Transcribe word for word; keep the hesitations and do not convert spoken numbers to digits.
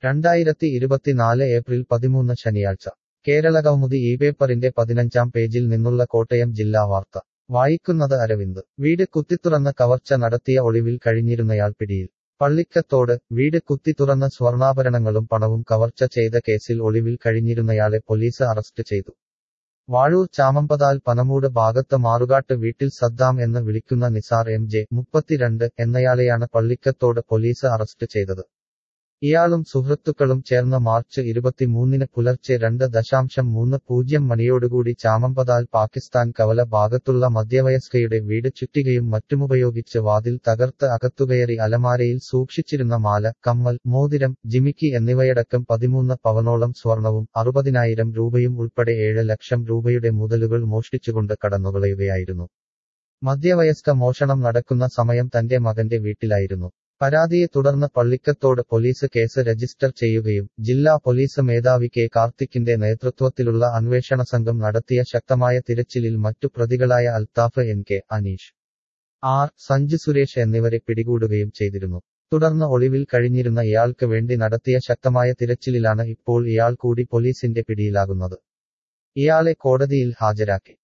രണ്ടായിരത്തി ഇരുപത്തിനാല് ഏപ്രിൽ പതിമൂന്ന് ശനിയാഴ്ച കേരളകൗമുദി ഈ പേപ്പറിന്റെ പതിനഞ്ചാം പേജിൽ നിന്നുള്ള കോട്ടയം ജില്ലാ വാർത്ത വായിക്കുന്നത് അരവിന്ദ് വീട് കുത്തിത്തുറന്ന് കവർച്ച നടത്തിയ ഒളിവിൽ കഴിഞ്ഞിരുന്നയാൾ പിടിയിൽ പള്ളിക്കത്തോട് വീട് കുത്തിത്തുറന്ന് സ്വർണ്ണാഭരണങ്ങളും പണവും കവർച്ച ചെയ്ത കേസിൽ ഒളിവിൽ കഴിഞ്ഞിരുന്നയാളെ പോലീസ് അറസ്റ്റ് ചെയ്തു. വാഴൂർ ചാമമ്പതാൽ പനമൂട് ഭാഗത്ത് മാറുകാട്ട് വീട്ടിൽ സദ്ദാം എന്ന് വിളിക്കുന്ന നിസാർ എം ജെ മുപ്പത്തിരണ്ട് എന്നയാളെയാണ് പള്ളിക്കത്തോട് പോലീസ് അറസ്റ്റ് ചെയ്തത്. ഇയാളും സുഹൃത്തുക്കളും ചേർന്ന് മാർച്ച് ഇരുപത്തിമൂന്നിന് പുലർച്ചെ രണ്ട് ദശാംശം മൂന്ന് പൂജ്യം മണിയോടുകൂടി ചാമമ്പതാൽ പാകിസ്ഥാൻ കവല ഭാഗത്തുള്ള മധ്യവയസ്കയുടെ വീട് ചുറ്റികയും മറ്റുമുപയോഗിച്ച് വാതിൽ തകർത്ത് അകത്തുകയറി അലമാരയിൽ സൂക്ഷിച്ചിരുന്ന മാല, കമ്മൽ, മോതിരം, ജിമിക്കി എന്നിവയടക്കം പതിമൂന്ന് പവനോളം സ്വർണവും അറുപതിനായിരം രൂപയും ഉൾപ്പെടെ ഏഴ് ലക്ഷം രൂപയുടെ മുതലുകൾ മോഷ്ടിച്ചുകൊണ്ട് കടന്നുകളയുകയായിരുന്നു. മധ്യവയസ്ക മോഷണം നടക്കുന്ന സമയം തന്റെ മകന്റെ വീട്ടിലായിരുന്നു. പരാതിയെ തുടർന്ന് പള്ളിക്കത്തോട് പോലീസ് കേസ് രജിസ്റ്റർ ചെയ്യുകയും ജില്ലാ പോലീസ് മേധാവി കെ കാർത്തിക്കിന്റെ നേതൃത്വത്തിലുള്ള അന്വേഷണ സംഘം നടത്തിയ ശക്തമായ തിരച്ചിലിൽ മറ്റു പ്രതികളായ Althaf N K, Aneesh R, Sanju Suresh എന്നിവരെ പിടികൂടുകയും ചെയ്തിരുന്നു. തുടർന്ന് ഒളിവിൽ കഴിഞ്ഞിരുന്ന ഇയാൾക്ക് വേണ്ടി നടത്തിയ ശക്തമായ തിരച്ചിലിലാണ് ഇപ്പോൾ ഇയാൾ കൂടി പോലീസിന്റെ പിടിയിലാകുന്നത്. ഇയാളെ കോടതിയിൽ ഹാജരാക്കി.